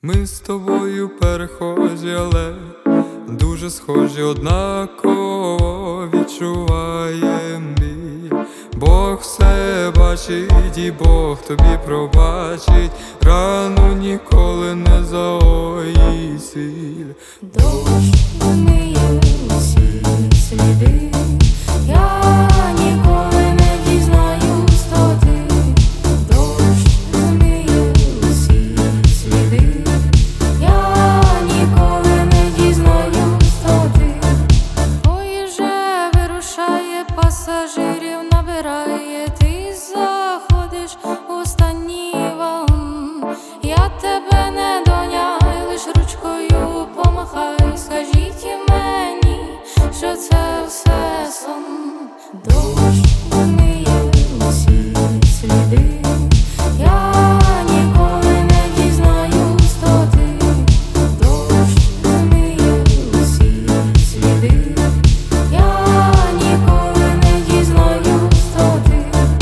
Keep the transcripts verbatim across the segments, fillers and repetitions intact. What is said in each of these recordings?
Ми з тобою перехожі, але дуже схожі, однаково відчуваєм біль. Бог все бачить і Бог тобі пробачить, рану ніколи не загоїть сіль. Дощ вимиє усі сліди, я ніколи не дізнаюсь, то ти. Дощ вимиє усі сліди, я ніколи не дізнаюсь, то ти. Ой, же вирушає, пасажирів набирає, ти заходиш в останній вагон. Я тебе не доняю, лиш ручкою помахай, скажіть мені, що це все сон. Дощ вимиє усі сліди, я ніколи не дізнаюсь, то ти. Дощ вимиє усі сліди, я ніколи не дізнаюсь, то ти.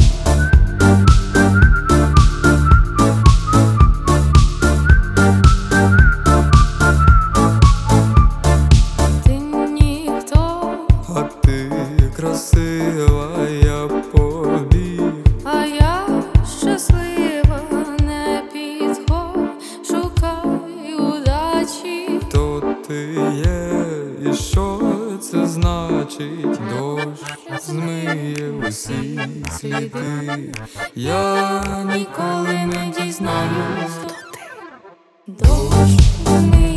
Ти ніхто, А ти красива, я побіг. а я щаслива, не підходь, шукай удачі. То ти є, і що це значить? Дощ змиє усі сліди, я ніколи не дізнаюсь, хто ти. Дощ вимиє